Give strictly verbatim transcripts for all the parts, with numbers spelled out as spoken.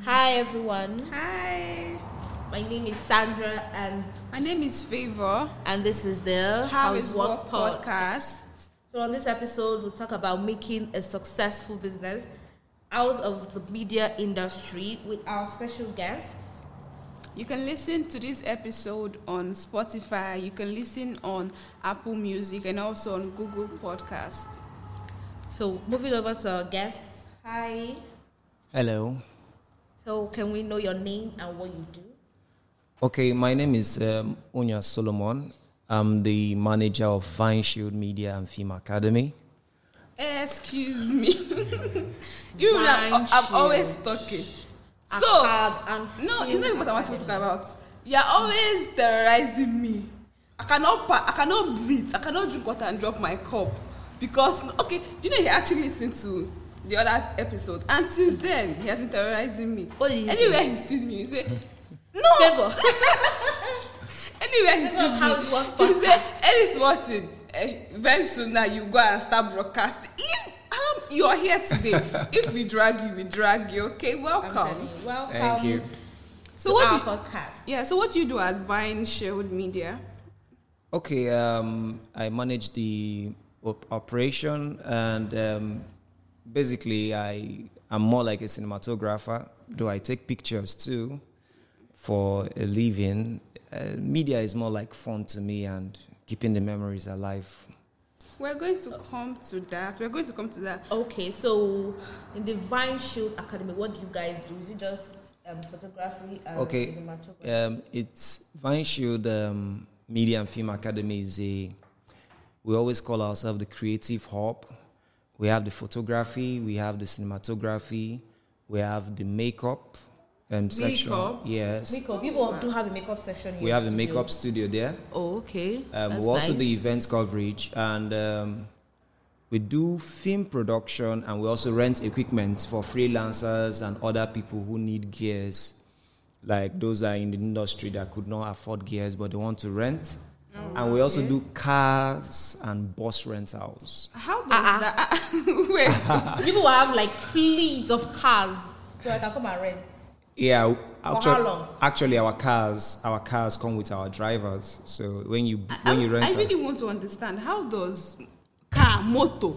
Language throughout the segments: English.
Hi everyone. Hi. My name is Sandra and my name is Favor. And this is the How is Work podcast. So on this episode, we'll talk about making a successful business out of the media industry with our special guests. You can listen to this episode on Spotify. You can listen on Apple Music and also on Google Podcasts. So moving over to our guests. Hi. Hello. So can we know your name and what you do? Okay, my name is um, Onya Solomon. I'm the manager of Vine Shield Media and Film Academy. Excuse me. you know, I'm, I'm always talking. So, and no, it's not even what I want to talk about. You're always terrorizing me. I cannot, I cannot breathe. I cannot drink water and drop my cup. Because, okay, do you know he actually listened to the other episode? And since then, he has been terrorizing me. What did he Anywhere do? he sees me, he say, no! Anywhere he sees me, he say, Ellis Martin, eh, very soon now you go and start broadcasting. Leave, um, you are here today. If we drag you, we drag you. Okay, welcome. You, welcome. Thank you. So what our you, podcast? Yeah. So what do you do at Vine Shield Media? Okay, um, I manage the op- operation, and um, basically, I am more like a cinematographer. Though I take pictures too for a living. Uh, media is more like fun to me and keeping the memories alive. We're going to come to that. We're going to come to that. Okay, so in the Vine Shield Academy, what do you guys do? Is it just um, photography and okay. cinematography? Um, it's Vine Shield um, Media and Film Academy is a, we always call ourselves the creative hub. We have the photography, we have the cinematography, we have the makeup um, section. Makeup? Yes. Makeup. People do have a makeup section here. We have a makeup studio there. Oh, okay. Um, That's we also nice. do events coverage, and um, we do film production, and we also rent equipment for freelancers and other people who need gears, like those that are in the industry that could not afford gears but they want to rent. Oh, and we also okay. do cars and bus rentals. How does Uh-uh. that? Wait. People will have like fleet of cars, so I can come and rent. Yeah, actually, how long? actually, our cars, our cars come with our drivers. So when you when I, you rent, I really a, want to understand how does car moto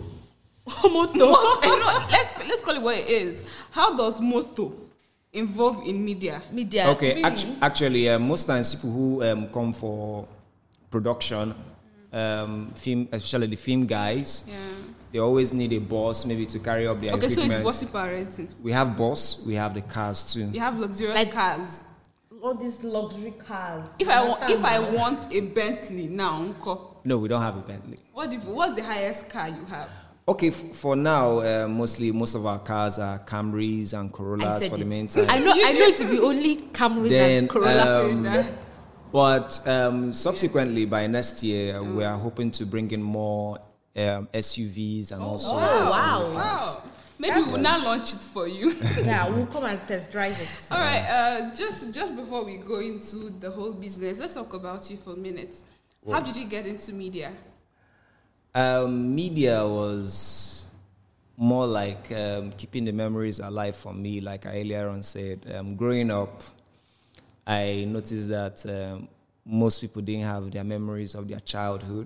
Moto. you know, let's let's call it what it is. How does moto involve in media? Media. okay, Really? actu- actually, uh, most times people who um, come for production, um, film, especially the film guys, Yeah. they always need a bus maybe to carry up their Okay, so equipment. it's bossy parenting. We have bus, we have the cars too. You have luxurious Like- cars. All these luxury cars. If I want, Understand if I now? want a Bentley now, uncle, No, we don't have a Bentley. what do you, what's the highest car you have? Okay, f- for now, uh, mostly most of our cars are Camrys and I Corollas said for the it. meantime. I know. I know it to be only Camrys Then, and Corolla. um, But um, subsequently, by next year, mm. we are hoping to bring in more um, S U Vs and also. oh, wow. S U Vs. Wow. Maybe we'll now launch it for you. Yeah, we'll come and test drive it. All right. Uh, just just before we go into the whole business, let's talk about you for a minute. How did you get into media? Um, media was more like um, keeping the memories alive for me. Like I earlier on said, um, growing up, I noticed that um, most people didn't have their memories of their childhood.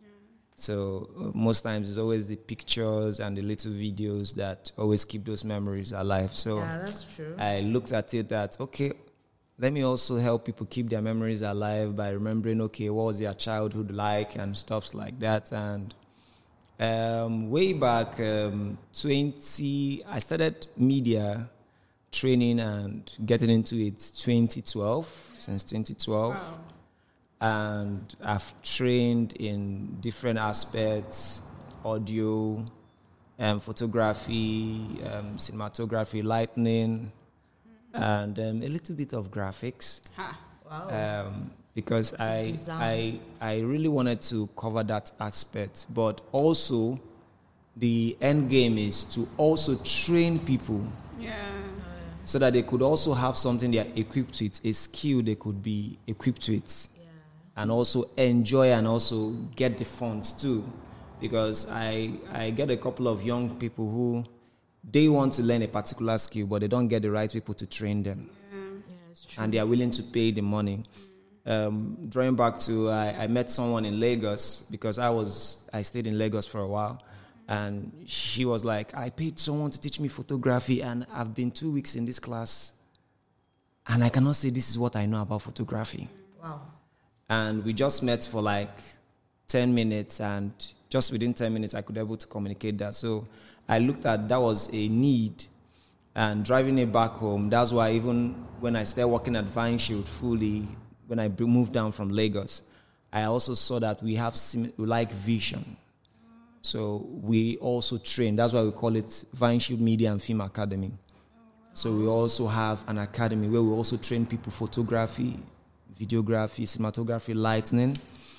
So uh, most times it's always the pictures and the little videos that always keep those memories alive. So Yeah, that's true. I looked at it that, okay, let me also help people keep their memories alive by remembering, okay, what was their childhood like and stuff like that. And um, way back, um, twenty, I started media training and getting into it twenty twelve, since twenty twelve. Wow. And I've trained in different aspects, audio, um, photography, um, cinematography, lighting, and um, a little bit of graphics. Ha. Wow. Um, because I, Design. I, I really wanted to cover that aspect, but also the end game is to also train people Yeah. so that they could also have something they are equipped with, a skill they could be equipped with. And also enjoy and also get the funds too. Because I I get a couple of young people who they want to learn a particular skill, but they don't get the right people to train them. Yeah. Yeah, it's true. And they are willing to pay the money. Um, drawing back to, I, I met someone in Lagos because I was, I stayed in Lagos for a while. And she was like, I paid someone to teach me photography and I've been two weeks in this class and I cannot say this is what I know about photography. Wow. And we just met for like ten minutes and just within ten minutes I could be able to communicate that. So I looked at that was a need and driving it back home. That's why even when I started working at Vine Shield fully, when I moved down from Lagos, I also saw that we have sim- like vision. So we also train. That's why we call it Vine Shield Media and Film Academy. So we also have an academy where we also train people photography, videography, cinematography, lighting.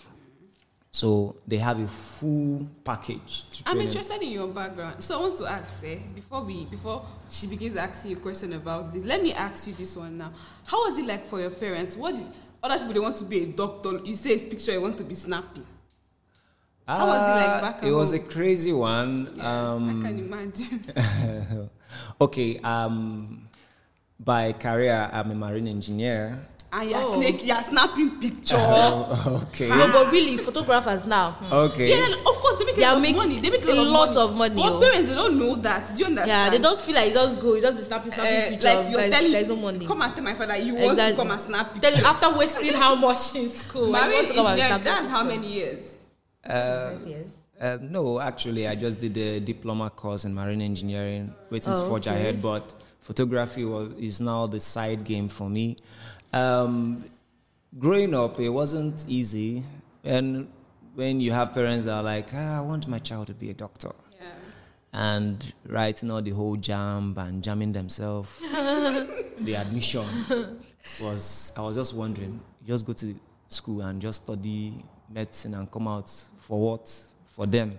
So they have a full package. To I'm train interested them. in your background. So I want to ask, eh, before we before she begins asking you a question about this, let me ask you this one now. How was it like for your parents? What did other people, they want to be a doctor? You say his picture, you want to be snappy. How was it like back uh, It was a home? crazy one. Yeah, um, I can imagine. okay, um, by career, I'm a marine engineer. And you're Oh. snake, you're snapping picture. okay. No, but really, photographers now. hmm. Okay. Yeah, of course they make They a are lot of make money. They make a a lot, lot of of money. money, But oh. parents, they don't know that. Do you understand? Yeah, they just feel like you just go, you just be snapping, snapping Uh, pictures. like you're there's, telling, there's no money. come and tell my father you want to come and snap Tell picture. you, after wasting how much in school? you Marine want to come and engineering, snap that's how picture. many years? Uh, Five years. Uh, no, actually, I just did a diploma course in marine engineering, waiting to Oh, forge okay. ahead. But photography was, is now the side game for me. Um, growing up, it wasn't easy, and when you have parents that are like, ah, "I want my child to be a doctor," Yeah. and writing all the whole jam and jamming themselves, the admission was. I was just wondering, you just go to school and just study medicine and come out for what? For them.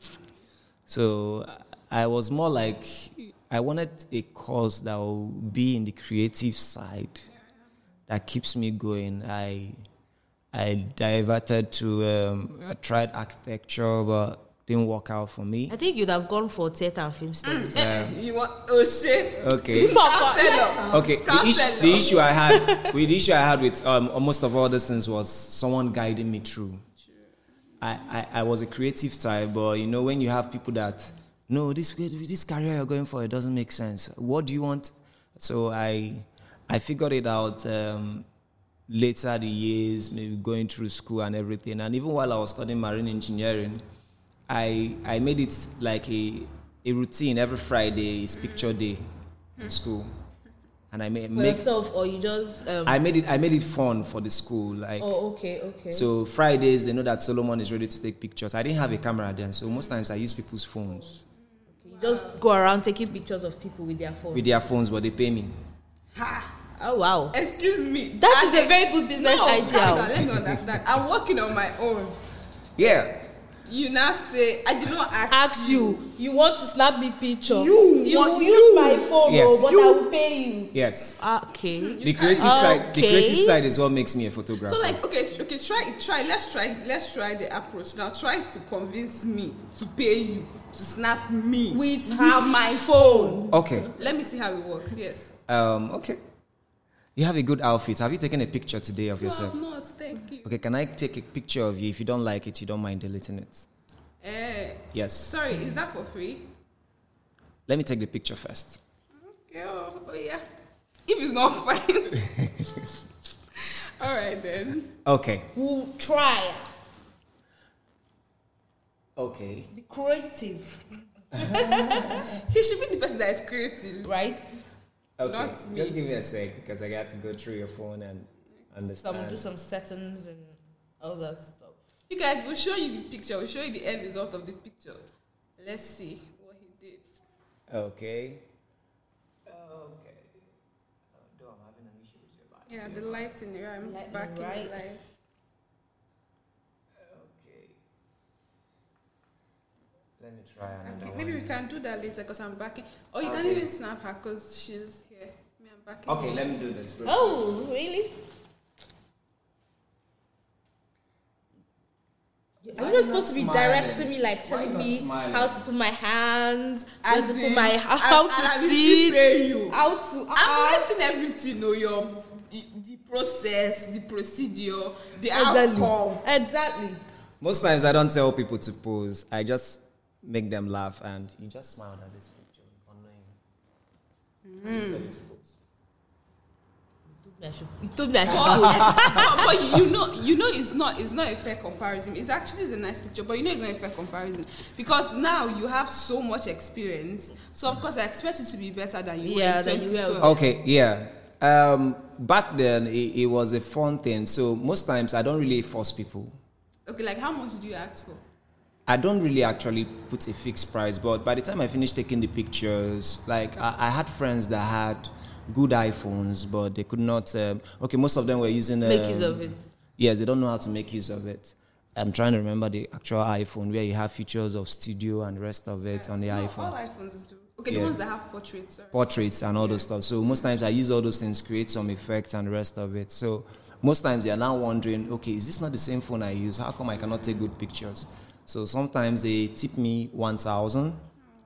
So I was more like, I wanted a course that will be in the creative side that keeps me going. I I diverted to, um, I tried architecture, but didn't work out for me. I think you'd have gone for theatre and film studies. You want oh shit? Okay. Counselor. Okay, the, issue, Counselor. the issue I had, with the issue I had with um, most of all these things was someone guiding me through. I, I, I was a creative type, but you know when you have people that no, this this career you're going for, it doesn't make sense. What do you want? So I I figured it out um, later the years, maybe going through school and everything. And even while I was studying marine engineering, I I made it like a a routine. Every Friday is picture day in school, and I made For make, yourself, or you just. Um, I made it I made it fun for the school. Like oh, okay, okay. so Fridays they know that Solomon is ready to take pictures. I didn't have a camera then, so most times I use people's phones. You just go around taking pictures of people with their phone. With their phones, but they pay me. Ha. Oh wow. Excuse me. That I is said- a very good business no, idea. calm down, let me understand. I'm working on my own. Yeah. You now say I did not ask, Ask you, you want to snap me picture? You you want- will you. use my phone, Yes. oh, but You. I will pay you. Yes. Okay. The creative side the Okay. creative side is what makes me a photographer. So like okay, okay, try try let's try let's try the approach. Now try to convince me to pay you to snap me With with her my phone. Okay. Let me see how it works. Yes. Um, okay. You have a good outfit. Have you taken a picture today of No, yourself? I'm not. Thank you. Okay, can I take a picture of you? If you don't like it, you don't mind deleting it. Eh, Yes. sorry, is that for free? Let me take the picture first. Okay. Oh, oh yeah. If it's not fine. All right then. Okay. We'll try. Okay. Be creative, He should be the person that is creative. right? Okay. Not me. Just give me a sec because I got to go through your phone and understand. Some do some settings and all that stuff. You guys, we'll show you the picture. We'll show you the end result of the picture. Let's see what he did. Okay. Okay. Although I'm having an issue with your light. Yeah, the lighting. Yeah, I'm Lighting, back in right. the light. Okay. Let me try another Okay, one. maybe we can do that later because I'm back in. Or you can Okay. even snap her because she's here. Me, I'm back in. Okay, let me do this. Bro. Oh, really? Are you not supposed to be smiling? Directing me, like telling me smiling? How to put my hands, how to put my how I'm, to I'm sit, you. how to. I'm getting everything. Know your the process, the procedure, the exactly. outcome. Exactly. Most times I don't tell people to pose. I just make them laugh, and you just smile at this picture. Mm. You told me I should but, but you know, you know, it's not, it's not a fair comparison. It's actually it's a nice picture, but you know, it's not a fair comparison because now you have so much experience. So of course, I expect you to be better than you yeah, were in twenty twelve. Okay, yeah. Um, back then, it, it was a fun thing. So most times, I don't really force people. Okay, like how much did you ask for? I don't really actually put a fixed price, but by the time I finished taking the pictures, like I, I had friends that had good iPhones, but they could not. Um, okay, most of them were using. Um, make use of it. Yes, they don't know how to make use of it. I'm trying to remember the actual iPhone where you have features of studio and the rest of it on the no, iPhone. All iPhones do. Okay, yeah. The ones that have portraits. Sorry. Portraits and all yeah. those stuff. So most times I use all those things, create some effects and the rest of it. So most times they are now wondering, okay, is this not the same phone I use? How come I cannot take good pictures? So sometimes they tip me one thousand.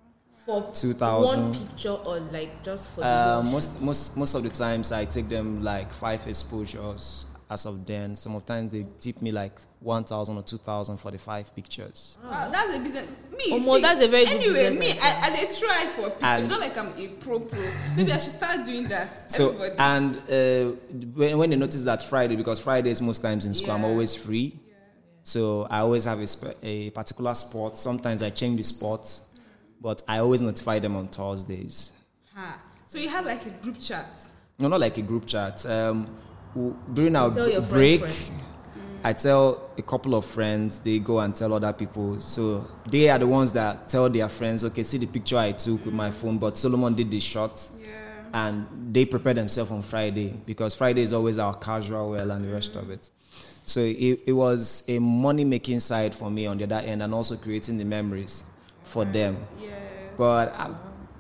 For two thousand. One picture or like just for uh, the most most most of the times I take them like five exposures as of then. Some of the times they tip me like one thousand or two thousand for the five pictures. Oh. Wow, that's a business. Me, oh, see, that's a very good anyway, business. Anyway, me, I, I they try for a picture. And not like I'm a pro pro. Maybe I should start doing that. So Everybody. and uh, when when they notice that Friday, because Fridays most times in school yeah. I'm always free. Yeah. So I always have a, sp- a particular sport. Sometimes I change the sport. But I always notify them on Thursdays. Huh. So you have like a group chat? No, not like a group chat. Um, during our b- break, friend, friend. I tell a couple of friends, they go and tell other people. So they are the ones that tell their friends, okay, see the picture I took with my phone, but Solomon did the shot. Yeah. And they prepare themselves on Friday because Friday is always our casual wear and the rest of it. So it, it was a money-making side for me on the other end and also creating the memories for them. Yes. But I've,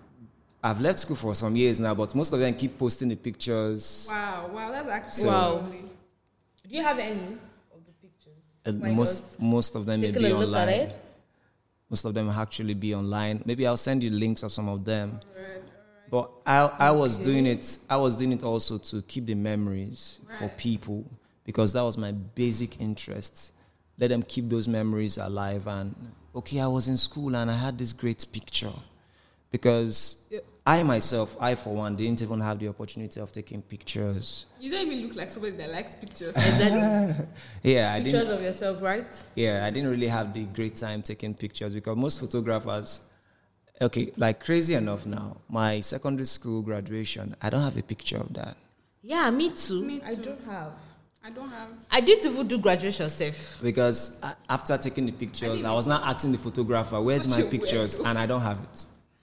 I've left school for some years now, but most of them keep posting the pictures. Wow, wow, that's actually so, wow. Do you have any of the pictures? Uh, most most of them may be look online. At it. Most of them will actually be online. Maybe I'll send you links of some of them. All right, all right. But I I was okay. doing it. I was doing it also to keep the memories right. for people because that was my basic interest. Let them keep those memories alive. And okay, I was in school and I had this great picture. Because I myself, I for one, didn't even have the opportunity of taking pictures. You don't even look like somebody that likes pictures. Exactly. yeah, I pictures didn't, of yourself, right? Yeah, I didn't really have the great time taking pictures because most photographers, okay, like crazy enough now, my secondary school graduation, I don't have a picture of that. Yeah, me too. Me too. I don't have. I don't have. I didn't even do graduation safe. Because after taking the pictures, I, I was now asking the photographer, where's my pictures? And I don't have it.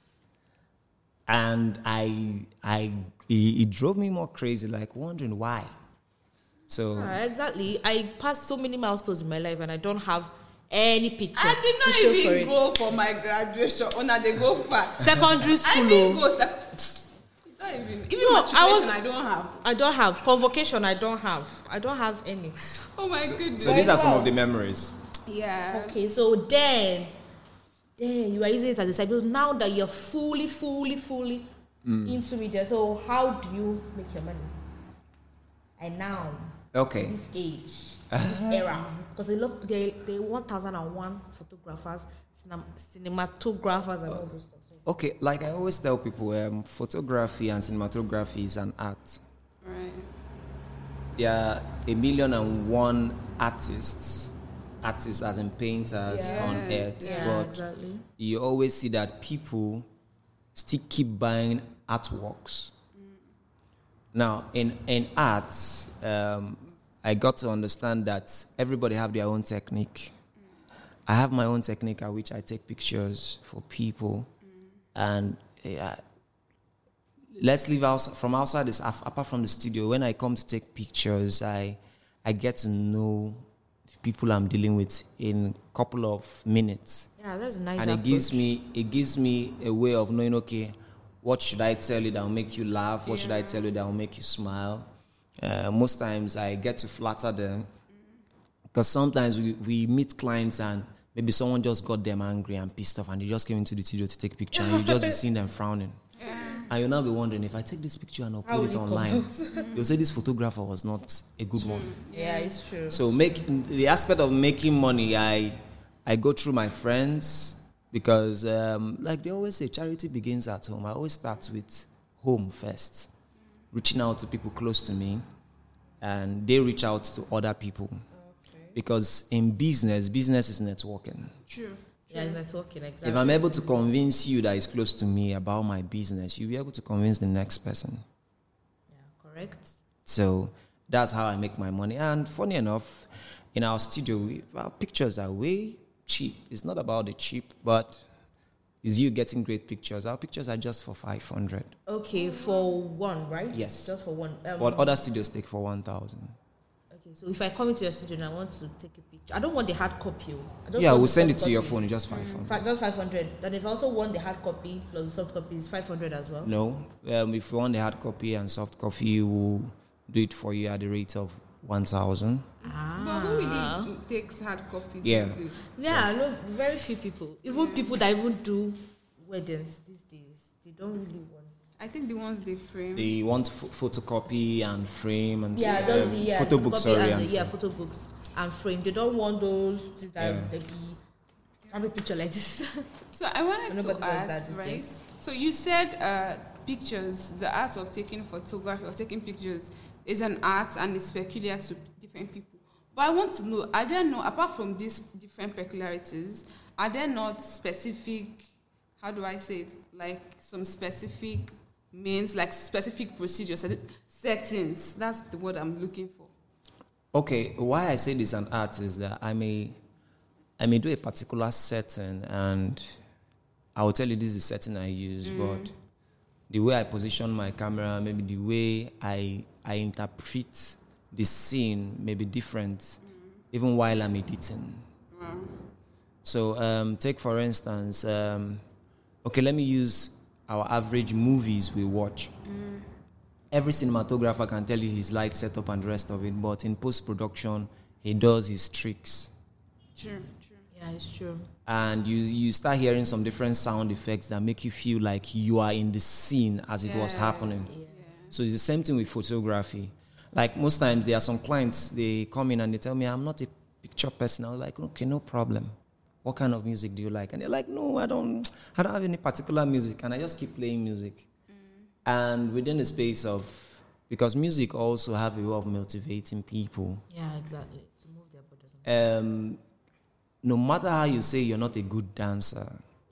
And I, I, it, it drove me more crazy, like wondering why. So yeah, exactly. I passed so many milestones in my life and I don't have any picture. I did not even for go for my graduation. Oh, now they go far. Secondary school. I didn't go. Sec- Not even even no, I, was, I don't have. I don't have. Convocation, I don't have. I don't have any. Oh my so, goodness. So these are some of the memories. Yeah. Okay, so then, then you are using it as a side. Now that you're fully, fully, fully mm. into media, so how do you make your money? And now, okay, this age, this era, because they look, they they one thousand and one photographers, cinematographers, and all those stuff. Okay, like I always tell people, um, photography and cinematography is an art. Right. There are a million and one artists, artists as in painters yes. on earth. Yeah, but exactly. You always see that people still keep buying artworks. Mm. Now, in, in arts, um, I got to understand that everybody have their own technique. Mm. I have my own technique at which I take pictures for people. And uh, let's leave out from outside this. Apart from the studio, when I come to take pictures, I I get to know the people I'm dealing with in a couple of minutes. Yeah, that's a nice. And approach. it gives me it gives me a way of knowing. Okay, what should I tell you that will make you laugh? What yeah. should I tell you that will make you smile? Uh, most times I get to flatter them. Because sometimes we, we meet clients and maybe someone just got them angry and pissed off and they just came into the studio to take a picture and you just be seeing them frowning. Yeah. And you'll now be wondering, if I take this picture and upload it online, you'll say this photographer was not a good true. one. Yeah, it's true. So make the aspect of making money, I I go through my friends because um, like they always say, charity begins at home. I always start with home first, reaching out to people close to me, and they reach out to other people. Because in business, business is networking. True. Yeah, it's networking, exactly. If I'm able to convince you that is close to me about my business, you'll be able to convince the next person. Yeah, correct. So that's how I make my money. And funny enough, in our studio, we, our pictures are way cheap. It's not about the cheap, but it's you getting great pictures. Our pictures are just for five hundred. Okay, for one, right? Yes. Just for one. Um, But other studios take for one thousand. Okay, so if I come into your studio and I want to take a picture, I don't want the hard copy. I just Yeah, want we'll the send it soft to your copy. phone. It's just five hundred. Fa- Just five hundred. Then if I also want the hard copy plus the soft copy, it's five hundred as well. No. Um, if you want the hard copy and soft copy, we'll do it for you at the rate of one thousand. Ah. But who really takes hard copy Yeah. these days? Yeah, I know very few people. Even people that even do weddings these days, they don't really want. I think the ones they frame. They want ph- photocopy and frame and Yeah, uh, just the yeah, photo books, copy sorry. and And the, yeah, frame. photo books and frame. They don't want those that Yeah. they be have a picture like this. So I wanted Nobody to does that ask, these right? days. So you said uh, pictures, the art of taking photography or taking pictures is an art and it's peculiar to different people. But I want to know, are there no, apart from these different peculiarities, are there not specific, how do I say it, like some specific means, like specific procedures, settings? That's the word I'm looking for. Okay, why I say this an art is that I may, I may do a particular setting and I will tell you this is the setting I use, mm. but the way I position my camera, maybe the way I I interpret the scene may be different, mm. even while I'm editing. Wow. So um, take for instance, um, okay, let me use our average movies we watch. Mm. Every cinematographer can tell you his light setup and the rest of it, but in post-production, he does his tricks. True, true. Yeah, it's true. And you you start hearing some different sound effects that make you feel like you are in the scene as it yeah, was happening. Yeah. So it's the same thing with photography. Like most times, there are some clients, they come in and they tell me, I'm not a picture person. I was like, okay, no problem. What kind of music do you like? And they're like, no, I don't, I don't have any particular music. And I just keep playing music. Mm. And within the space of, because music also have a way of motivating people. Yeah, exactly. To move their bodies. Um, no matter how you say you're not a good dancer,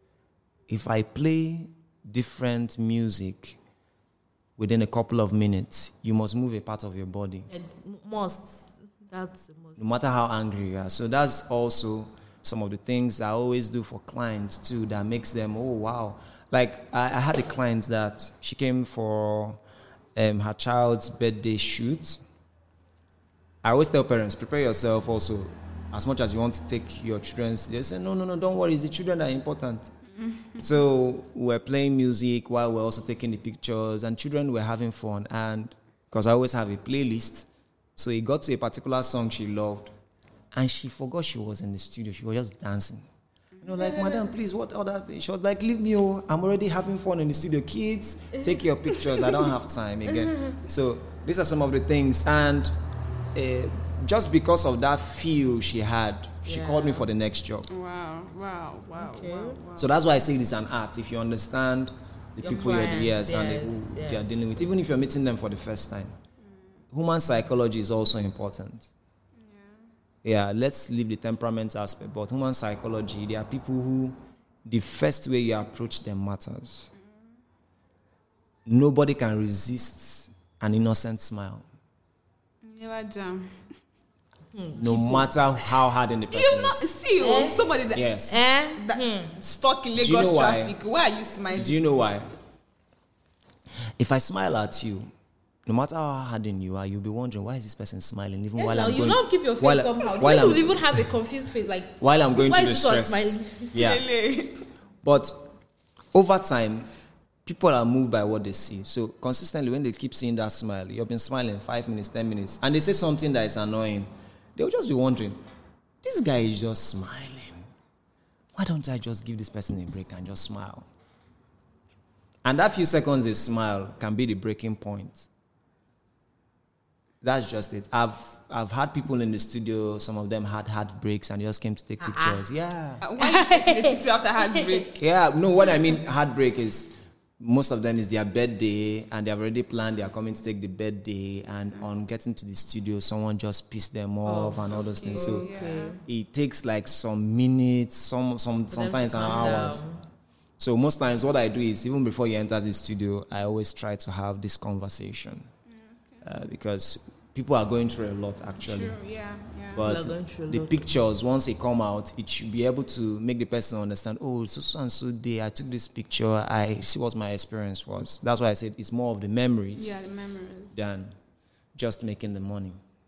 if I play different music within a couple of minutes, you must move a part of your body. It must. That's the most. No matter how angry you are. So that's also some of the things I always do for clients too that makes them, oh, wow. Like I, I had a client that she came for um, her child's birthday shoot. I always tell parents, prepare yourself also. As much as you want to take your children's, they say, no, no, no, don't worry, it's the children that are important. So we're playing music while we're also taking the pictures, and children were having fun. And because I always have a playlist, so it got to a particular song she loved, and she forgot she was in the studio. She was just dancing. You know, like, madam, please, what other thing? She was like, leave me, oh, I'm already having fun in the studio. Kids, take your pictures. I don't have time again. So these are some of the things. And uh, just because of that feel she had, she yeah. called me for the next job. Wow, wow, wow, okay. wow, wow. So that's why I say it's an art. If you understand the your people clients, you're yes, yes, and the, who yes. you're dealing with, even if you're meeting them for the first time. Mm. Human psychology is also important. Yeah, let's leave the temperament aspect, but human psychology, there are people who the first way you approach them matters. Mm. Nobody can resist an innocent smile. Never jam. No matter how hard in the person you not is. see oh, eh? somebody that, yes. eh? that hmm. stuck in Lagos you know traffic. Why? why are you smiling? Do you know why? If I smile at you, no matter how hardened you are, you'll be wondering, why is this person smiling? Even yes, while now, I'm you going, don't keep your face while, somehow. While you even have a confused face, like while I'm going why through the is this stress. one smiling? Yeah. But over time, people are moved by what they see. So consistently, when they keep seeing that smile, you've been smiling five minutes, ten minutes, and they say something that is annoying, they'll just be wondering, this guy is just smiling. Why don't I just give this person a break and just smile? And that few seconds they smile can be the breaking point. That's just it. I've I've had people in the studio, some of them had heartbreaks and just came to take pictures. Uh-uh. Yeah. Uh, why you taking a picture after heartbreak? Yeah, no, what I mean heartbreak is most of them is their birthday and they have already planned they are coming to take the birthday, and on getting to the studio someone just pissed them off oh, and all those okay. things. So yeah. it takes like some minutes, some some For sometimes an hours. Down. So most times what I do is even before you enter the studio, I always try to have this conversation. Yeah, okay. uh, because people are going through a lot actually. True, yeah, yeah. But the pictures, once they come out, it should be able to make the person understand, oh, so, so and so day, I took this picture, I see what my experience was. That's why I said it's more of the memories. Yeah, the memories. Than just making the money.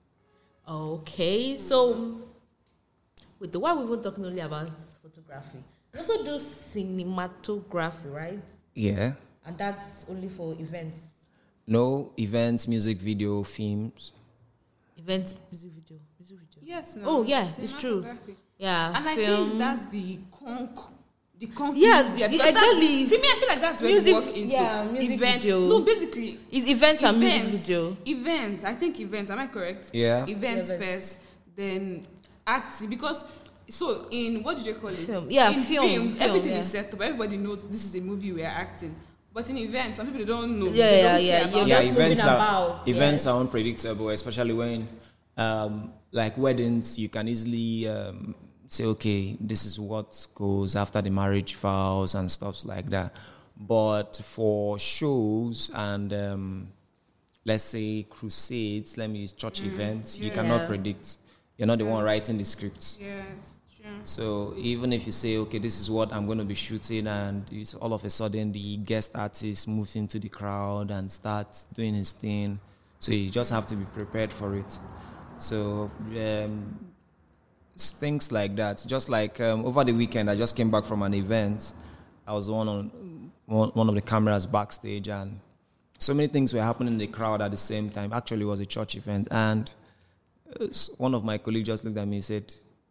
Okay, so with the one we were talking only about photography, you also do cinematography, right? Yeah. And that's only for events? No, events, music video, films. Events, music video, music video. Yes. No. Oh, yeah, it's true. Yeah, and film. I think that's the conk, the conk. Yeah, media, exactly. See me, I feel like that's where music, we work in. Yeah, so music events. video. No, basically, it's events, events and music video. Events, I think events. Am I correct? Yeah. Events yeah, first, then acting, because. So in what did you call it? Film. Yeah, in film, film, film everything yeah. is set up. Everybody knows this is a movie we are acting. But in events, some people don't know. Yeah, they yeah, don't yeah. Care about yeah, just events are about, events yes. are unpredictable, especially when, um, like weddings, you can easily um, say, okay, this is what goes after the marriage vows and stuff like that. But for shows and um, let's say crusades, let me use church mm, events, yeah. you cannot predict. You're not the one writing the script. Yes. So even if you say, okay, this is what I'm going to be shooting, and it's all of a sudden the guest artist moves into the crowd and starts doing his thing, so you just have to be prepared for it. So um, things like that. Just like um, over the weekend, I just came back from an event. I was one on one, one of the cameras backstage, and so many things were happening in the crowd at the same time. Actually, it was a church event, and one of my colleagues just looked at me and said,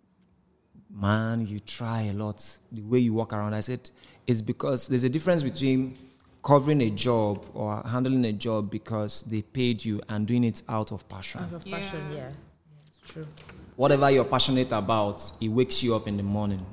man, you try a lot. The way you walk around. I said, it's because there's a difference between covering a job or handling a job because they paid you and doing it out of passion. Out of passion, yeah. yeah. It's true. Whatever you're passionate about, it wakes you up in the morning.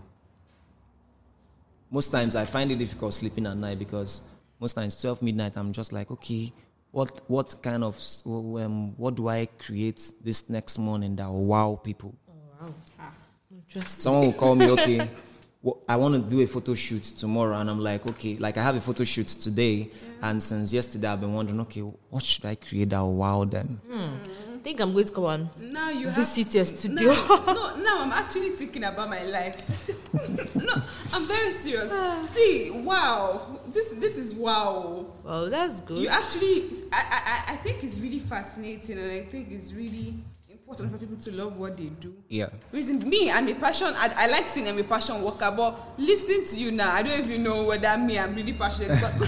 Most times I find it difficult sleeping at night because most times twelve midnight, I'm just like, okay, what what kind of, um, what do I create this next morning that will wow people? Oh, wow. Ah. Someone will call me, okay, well, I want to do a photo shoot tomorrow. And I'm like, okay, like I have a photo shoot today. Yeah. And since yesterday, I've been wondering, okay, what should I create that will wow them? Hmm. I think I'm going to come on. Now you visit have, your studio. No, no, now I'm actually thinking about my life. No, I'm very serious. See, wow. This this is wow. Well, that's good. You actually, I, I, I think it's really fascinating, and I think it's really important for people to love what they do. Yeah. Reason me, I'm a passion. I, I like saying I'm a passion worker, but listening to you now, I don't even know whether me I'm really passionate. But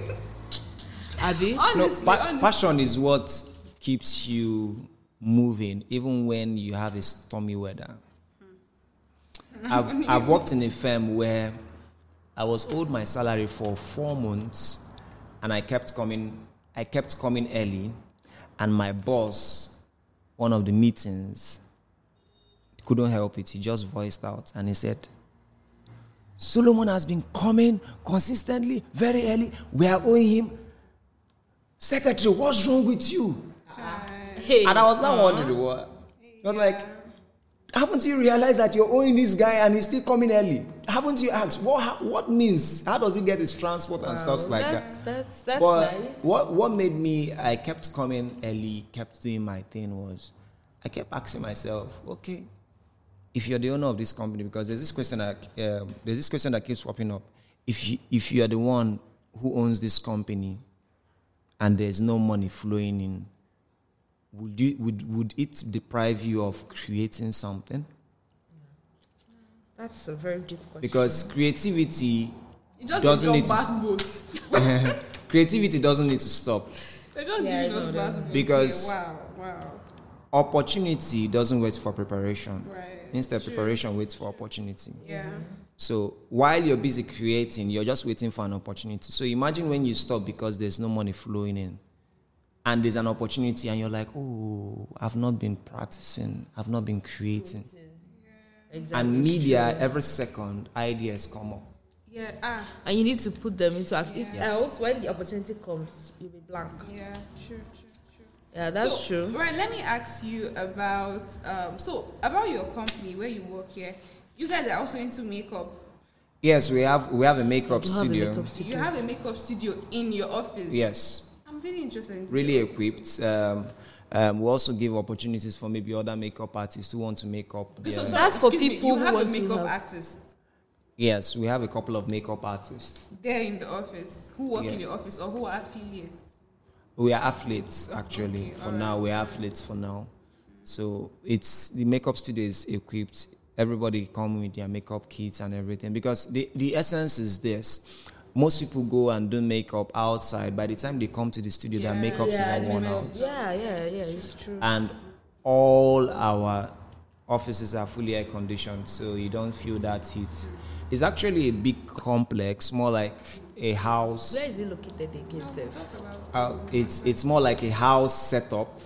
Abi? honestly, no, pa- honestly, passion is what keeps you moving, even when you have a stormy weather. Hmm. I've I've worked in a firm where I was owed my salary for four months, and I kept coming. I kept coming early, and my boss, one of the meetings, couldn't help it. He just voiced out and he said, Solomon has been coming consistently, very early. We are owing him. Secretary, what's wrong with you? Hey. And I was not wondering what. I was like, haven't you realized that you're owing this guy and he's still coming early? Haven't you asked what what means? How does he get his transport and wow. stuff like that's, that? That's that's but nice. What what made me I kept coming early, kept doing my thing was I kept asking myself, okay, if you're the owner of this company, because there's this question that um, there's this question that keeps popping up. If you if you are the one who owns this company and there's no money flowing in, would you would would it deprive you of creating something? That's a very deep question. Because creativity just doesn't need to creativity doesn't need to stop. They just yeah, give those no, bad because wow, wow. opportunity doesn't wait for preparation. Right. Instead, True. preparation waits for opportunity. Yeah. So while you're busy creating, you're just waiting for an opportunity. So imagine when you stop because there's no money flowing in, and there's an opportunity, and you're like, oh, I've not been practicing, I've not been creating. Yeah. Exactly. And media, every second, ideas come up. Yeah. Ah. And you need to put them into act- Yeah. else when the opportunity comes, you'll be blank. Yeah. True. True. Yeah, that's so, true. Right, let me ask you about um so about your company where you work here. You guys are also into makeup. Yes, we have we have a makeup You have a studio. makeup studio. You have a makeup studio in your office. Yes, I'm really interested in this. really your office. equipped. Um, um, we also give opportunities for maybe other makeup artists who want to make up. Okay, so, their- so That's for excuse me, people you who have want a to makeup have- artist Yes, we have a couple of makeup artists. there in the office who work Yeah. in your office or who are affiliates. We are athletes actually. Okay, for alright. now, we are athletes for now. So it's the makeup studio is equipped. Everybody come with their makeup kits and everything because the, the essence is this. Most people go and do makeup outside. By the time they come to the studio, their Yeah. makeup's Yeah, all worn yeah, out. yeah, yeah, yeah, it's true. And all our offices are fully air conditioned, so you don't feel that heat. It's actually a big complex, more like a house. Where is it located again, Seth? Uh, it's it's more like a house setup.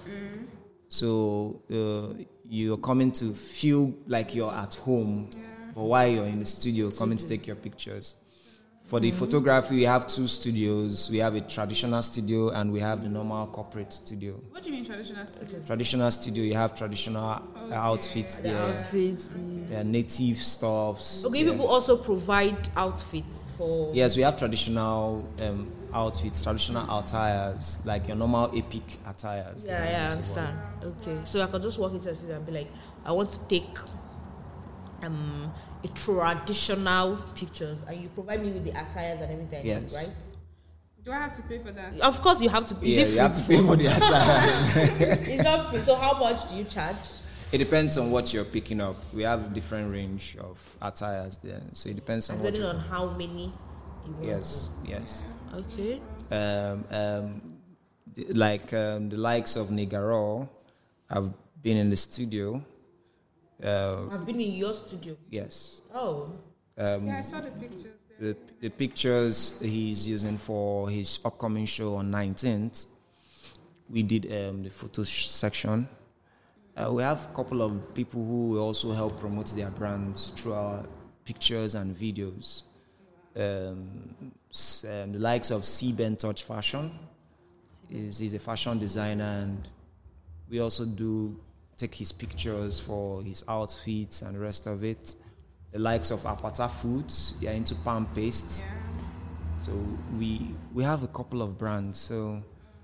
So uh, you're coming to feel like you're at home, but while you're in the studio, coming to take your pictures. For the photography, we have two studios. We have a traditional studio and we have the normal corporate studio. What do you mean traditional studio? Traditional studio, you have traditional Okay. outfits The there. outfits, the... Yeah, native stuffs. Okay, yeah. people also provide outfits for... Yes, we have traditional um, outfits, traditional attires, like your normal epic attires. Yeah, yeah, I understand. Okay, so I can just walk into a studio and be like, I want to take um, a traditional pictures, and you provide me with the attires and everything, Yes. right? Do I have to pay for that? Of course, you have to. Is Yeah, it free? you have to pay for the attires. It's not free. So how much do you charge? It depends on what you're picking up. We have different range of attires there, so it depends on what Depending you. on how many you want. Yes, yes. Okay. Um, um, the, like um, the likes of Nigaro have been in the studio. Uh, I've been in your studio. yes. Oh. Um, Yeah, I saw the pictures there. the, the pictures he's using for his upcoming show on nineteenth. We did um, the photo sh- section. Uh, we have a couple of people who will also help promote their brands through our pictures and videos. Um, s- um, the likes of C-Ben Touch Fashion. Is he's a fashion designer, and we also do take his pictures for his outfits and the rest of it. The likes of Apata Foods, they are into palm paste. So we we have a couple of brands. So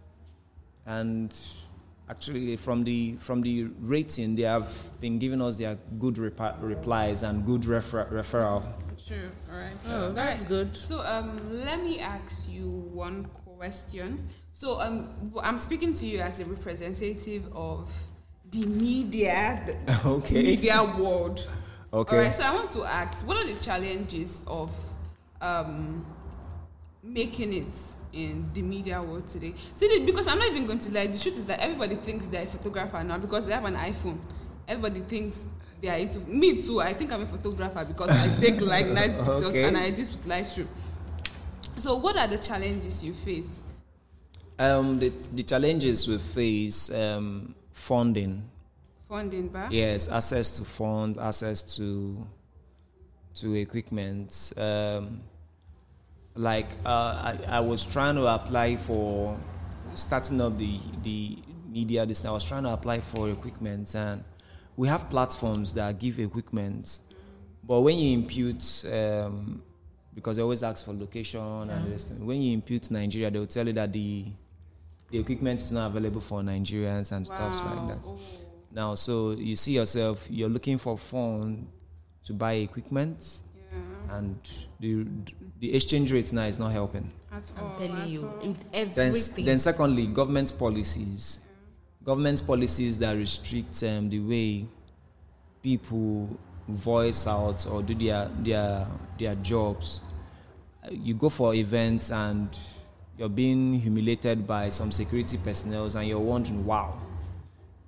and actually from the from the rating, they have been giving us their good repa- replies and good refer- referral. True. All right. Oh, that's Alright. good. So um, let me ask you one question. So um, w- I'm speaking to you as a representative of the media, the Okay. media world. Okay. All right. So I want to ask, what are the challenges of um, making it in the media world today? See, because I'm not even going to lie. The truth is that everybody thinks they're a photographer now because they have an iPhone. Everybody thinks they are into me too. I think I'm a photographer because I take like nice pictures Okay. and I edit with Lightroom. So, what are the challenges you face? Um, the, the challenges we face, um, funding. Funding, ba? Yes, access to funds, access to to equipment. Um, like uh, I, I was trying to apply for starting up the the media. This I was trying to apply for equipment, and we have platforms that give equipment, but when you impute, um, because they always ask for location and this thing, when you impute Nigeria, they will tell you that the the equipment is not available for Nigerians and stuff like that. Oh. Now, so you see yourself, you're looking for funds to buy equipment, Yeah. and the the exchange rate now is not helping. At I'm all, telling at you, all. with Then, everything. then secondly, government policies. Government policies that restrict um, the way people voice out or do their their their jobs. Uh, You go for events and you're being humiliated by some security personnel, and you're wondering, wow,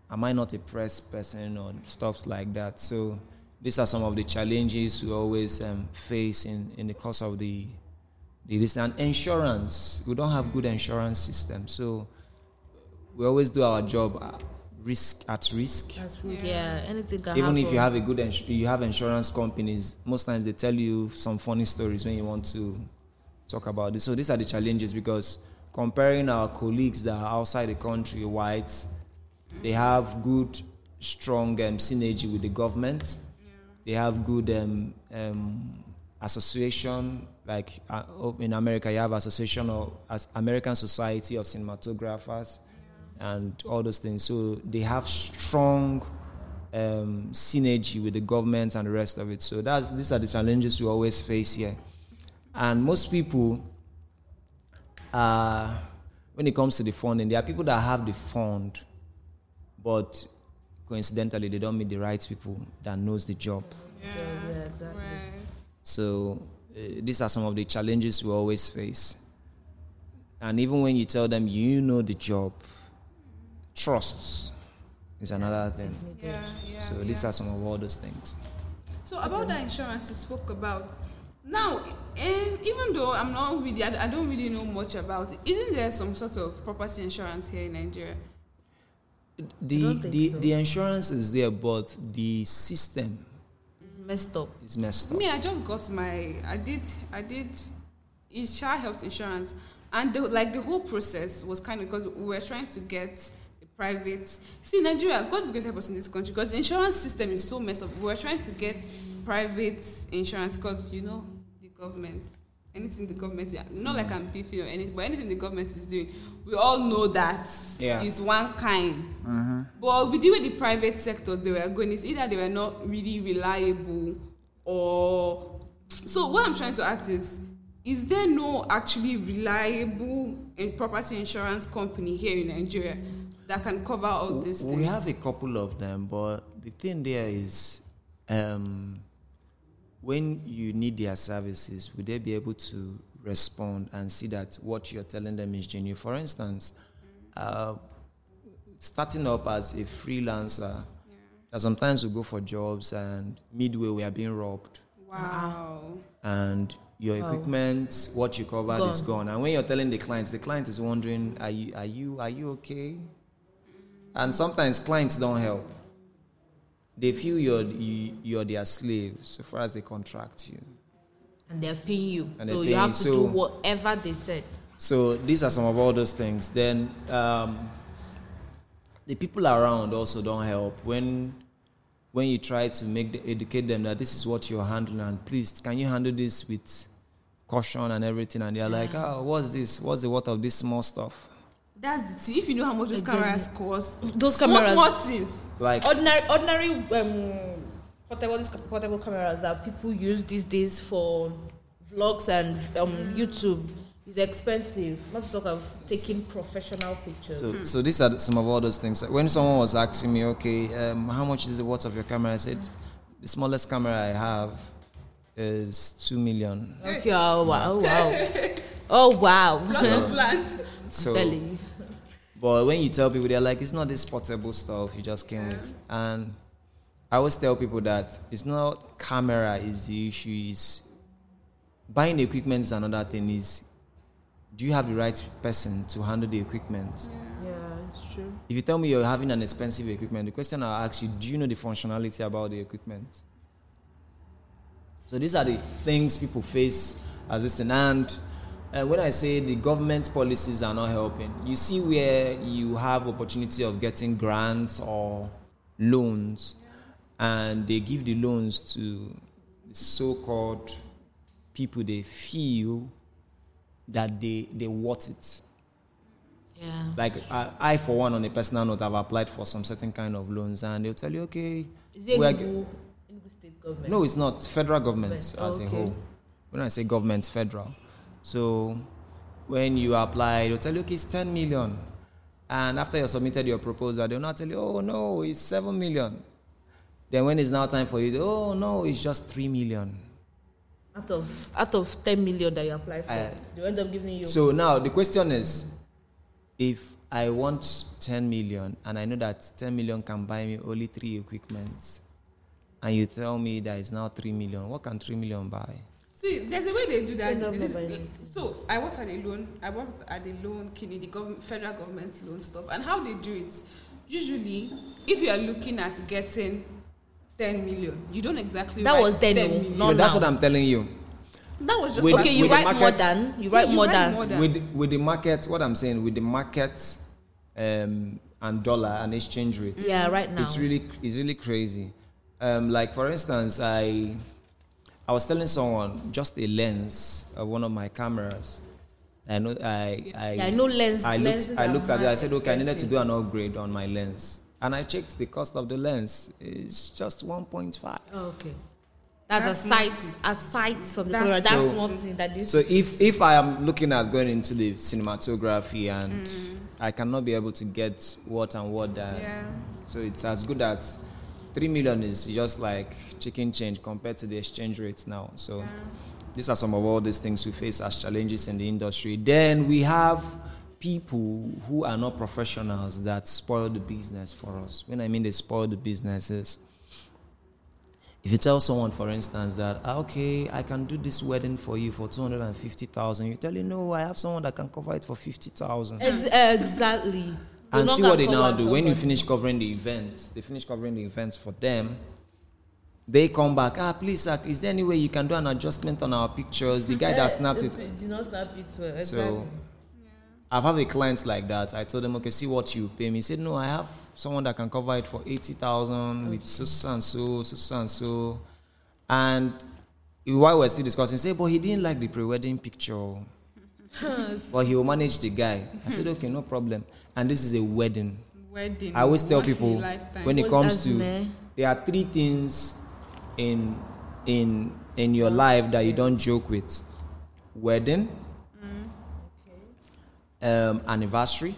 am I not a press person or stuff like that? So these are some of the challenges we always um, face in, in the course of the the this and insurance. We don't have good insurance system, so we always do our job at risk at risk. That's yeah. yeah, anything can Even happen. if you have a good ins- you have insurance companies, most times they tell you some funny stories when you want to talk about this. So these are the challenges, because comparing our colleagues that are outside the country, whites, they have good, strong um, synergy with the government. Yeah. They have good um, um, association, like uh, in America, you have Association of as American Society of Cinematographers, yeah. and all those things. So they have strong um, synergy with the government and the rest of it. So that's these are the challenges we always face here. And most people, uh, when it comes to the funding, there are people that have the fund, but coincidentally, they don't meet the right people that knows the job. Yeah, yeah exactly. Right. So uh, these are some of the challenges we always face. And even when you tell them you know the job, trust is another thing. Yeah, yeah, so yeah. these are some of all those things. So about the insurance you spoke about, now, and even though I'm not really, I, I don't really know much about it, isn't there some sort of property insurance here in Nigeria? The the, so. the insurance is there, but the system is messed up. Is messed up. Me, I just got my, I did, I did, it's child health insurance, and the, like the whole process was kind of because we were trying to get a private. See, Nigeria, God is going to help us in this country because the insurance system is so messed up. We were trying to get private insurance because you know. Government, anything the government, not like I'm beefing or anything, but anything the government is doing, we all know that yeah. is one kind. Mm-hmm. But with the private sectors they were going, it's either they were not really reliable or. So what I'm trying to ask is, is there no actually reliable property insurance company here in Nigeria that can cover all these things? We have a couple of them, but the thing there is, um, when you need their services, will they be able to respond and see that what you're telling them is genuine? For instance, uh, starting up as a freelancer, yeah. sometimes we go for jobs and midway we are being robbed. Wow. And your wow. equipment, what you covered gone. is gone. And when you're telling the clients, the client is wondering, are you, are you, are you okay? And sometimes clients don't help. They feel you're you, you're their slave so far as they contract you, and they're paying you. And so you have to so, do whatever they said. So these are some of all those things. Then um, the people around also don't help. When when you try to make the, educate them that this is what you're handling, and please can you handle this with caution and everything, and they're yeah. like, oh, what's this? What's the worth of this small stuff? That's the thing. If you know how much those exactly. cameras cost, those cameras, small, small things, like ordinary, ordinary um, portable, these portable cameras that people use these days for vlogs and um, YouTube is expensive. Not to talk of taking professional pictures. So, so these are some of all those things. When someone was asking me, okay, um, how much is the worth of your camera? I said, the smallest camera I have is two million. Okay, oh wow, oh wow, oh wow. So, So, but when you tell people, they're like, it's not this portable stuff you just came yeah. with. And I always tell people that it's not camera is the issue, is buying the equipment is another thing. Is do you have the right person to handle the equipment? Yeah, yeah, it's true. If you tell me you're having an expensive equipment, the question I'll ask you, do you know the functionality about the equipment? So these are the things people face as this thing. And Uh, when I say the government policies are not helping, you see where you have opportunity of getting grants or loans, and they give the loans to the so-called people they feel that they they want it. Yeah. Like I, I, for one, on a personal note, I've applied for some certain kind of loans, and they'll tell you, okay, is it Enugu, Enugu state government? No, it's not. Federal government as oh, okay. a whole. When I say government, it's federal. So when you apply, they'll tell you, okay, it's ten million. And after you submitted your proposal, they'll not tell you, oh, no, it's seven million. Then when it's now time for you, oh, no, it's just three million. Out of out of ten million that you applied for, uh, they end up giving you. So now the question is, if I want ten million and I know that ten million can buy me only three equipments, and you tell me that it's now three million, what can three million buy? See, there's a way they do that. This, so I worked at a loan. I worked at a loan, Kini, the government, federal government loan stuff, and how they do it. Usually, if you are looking at getting ten million, you don't exactly. That write was then, ten no, million. no, that's now. what I'm telling you. That was just With- Okay, you with the write more markets- than you Yeah, write you more write than. more than- With with the market, what I'm saying, with the market um, and dollar and exchange rate, Yeah, right now. it's really it's really crazy. Um, like for instance, I I was telling someone just a lens of one of my cameras. I know I I, Yeah, I know lens. I looked lenses I are looked at it. I mad said, okay, I needed to expensive. do an upgrade on my lens, and I checked the cost of the lens. It's just one point five. Oh, okay. That's, That's a sight, nothing. a sight from the That's camera. That's so- one thing that this. So if if I am looking at going into the cinematography and I cannot be able to get what and what that, Yeah. so it's as good as three million is just like chicken change compared to the exchange rate now. So these are some of all these things we face as challenges in the industry. Then we have people who are not professionals that spoil the business for us. When I mean they spoil the businesses, if you tell someone, for instance, that, ah, okay, I can do this wedding for you for two hundred fifty thousand, you tell you, no, I have someone that can cover it for fifty thousand. Ex- exactly. You're And not see gonna what they now cover do. When you somebody. finish covering the events, they finish covering the events for them, they come back, ah, please, sir, is there any way you can do an adjustment on our pictures? The guy that snapped it. Did not snap it well. Exactly. So I've had a client like that. I told them, okay, see what you pay me. He said, no, I have someone that can cover it for eighty thousand with so so and so, so so and so. And while we're still discussing, he said, but he didn't like the pre-wedding picture. But he will manage the guy. I said, okay, no problem. And this is a wedding. Wedding. I always tell once in a people lifetime. when it What comes does to meh? there are three things in in in your life that you don't joke with: wedding, um, anniversary.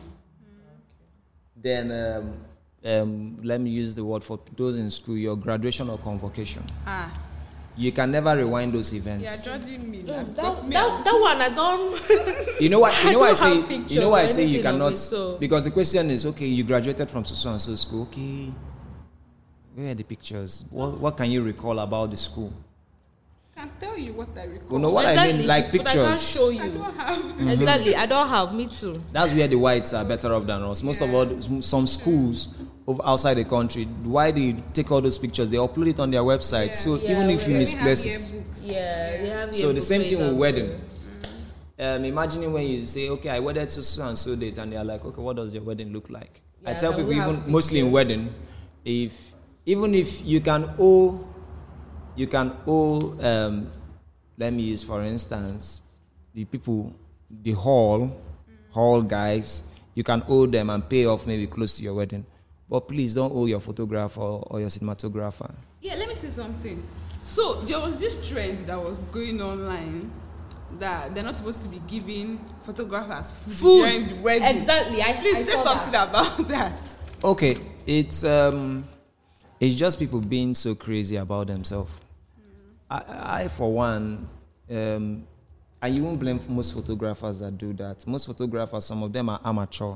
Then um, um, let me use the word for those in school: your graduation or convocation. Ah, You can never rewind those you are events. judging me. No, Now, that, because me, that, that one I don't. You know what? You I know why I don't say. have pictures You know why I or say you anything of cannot. it, so- Because the question is, okay, you graduated from so so and so school. Okay, where are the pictures? What What can you recall about the school? I can tell you what I recall. You know what I Exactly, mean? Like but I can't pictures. show I you. don't have. Mm-hmm. Exactly, I don't have. Me too. That's where the whites are better off than us. Most of all, some schools of outside the country, why they take all those pictures? They upload it on their website. So Yeah, even if you They misplace have it, yearbooks. Yeah, they have. so the yearbooks same where thing you with can wedding. go. Um, imagining when you say, okay, I wedded so so and so date, and they're like, okay, what does your wedding look like? I Yeah, tell we people, have even mostly in wedding, if even if you can owe, you can owe. Um, let me use for instance, the people, the hall, hall guys, you can owe them and pay off maybe close to your wedding, but please don't owe your photographer or, or your cinematographer. Yeah, let me say something. So there was this trend that was going online that they're not supposed to be giving photographers food, Food. during the wedding. Exactly. I Please I say saw something that. about that. Okay, it's um, it's just people being so crazy about themselves. I, I, for one, um, and you won't blame most photographers that do that. Most photographers, some of them are amateur.